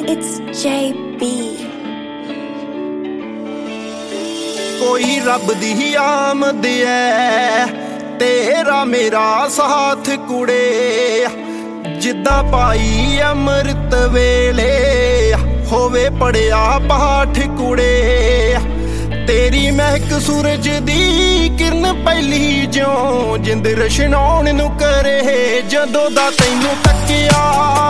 It's JB. कोई रब दी आमद है तेरा मेरा साथ कुड़े जिद्दां पाई अमृत वेले होवे पढ़िया पाठ कुड़े तेरी महक सूरज दी किरण पहली ज्यों जिंद रशनाउण नूं करे जदों दा तैनूं तक्किया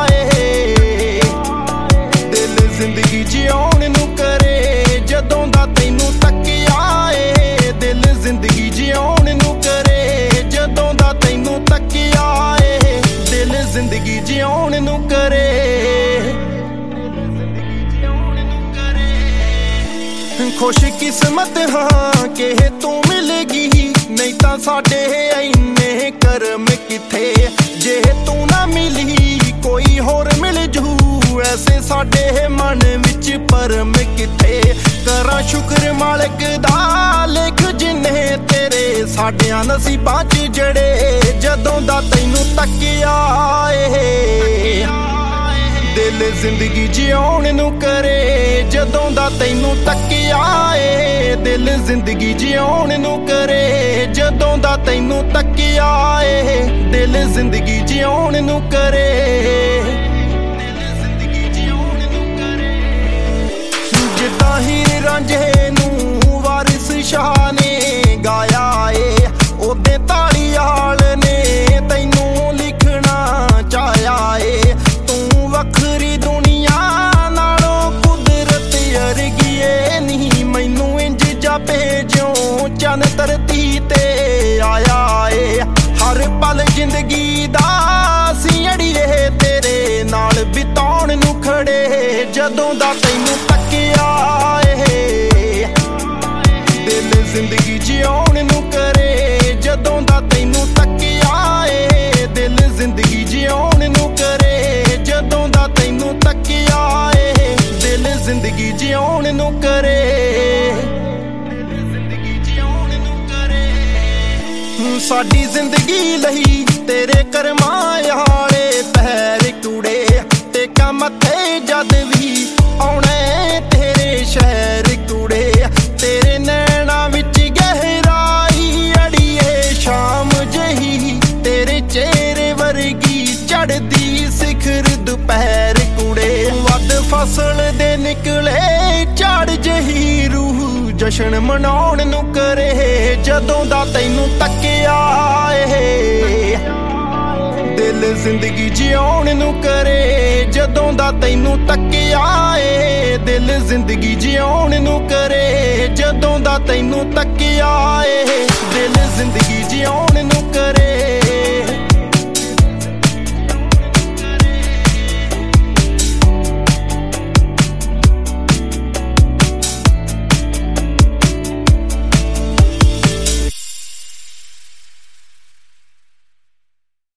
दिल जिंदगी जिउण नूं करे जदों दा तैनूं तक्किया दिल जिंदगी जिउण नूं करे जदों दा तैनूं तक्किया दिल जिंदगी जिउण नूं करे खुश किस्मत हाँ कि तू मिलेगी नहीं तां साडे इन्ने करम किथे जे तू ना मिली कोई होर मिल जू ऐसे साडे मन विच परम किथे करा शुक्र मालिक दा लेख जिन्ने तेरे साडियां नसीबां च जड़े जदों दा तैनूं तक्किया दिल जिंदगी जिउण नूं करे जदों दा तैनूं तक्किया दिल जिंदगी जिउण नूं करे जदों दा तैनूं तक्किया दिल जिंदगी जिउण नूं करे जिद्दां हीर रांझे नूं वारिस शाह ने गाया ओदे धाड़ीआल ने तैनूं लिखना चाहया वखरी दुनिया नालों कुदरत अरगी नहीं मैनू इंज जापे ज्यों चन धरती ते आया हर पल जिंदगी दा असीं अड़िए तेरे नाल बिताउण नूं खड़े जदों दा तैनूं तक्किया दिल जिंदगी जिउण नूं करे जदों दा तैनूं तक्किया दिल जिंदगी जिउण नूं करे जदों दा तैनूं तक्किया दिल जिंदगी जिउण नूं करे साडी जिंदगी लही तेरे करमां आले पैर कुड़े टेका मत्थे जद भी आउणे तेरे शहर कुड़े तेरे नैना विच गहराई अड़िए शाम जही तेरे चेहरे वर्गी चढ़दी सिखर दुपहर कुड़े वध फसल दे निकले झाड़ जही रूह जशन मनाउण नूं करे जदों दा तैनूं तक्किया दिल जिंदगी जिउण नूं करे जदों दा तैनूं तक्किया दिल जिंदगी जिउण नूं करे जदों दा तैनूं तक्किया दिल जिंदगी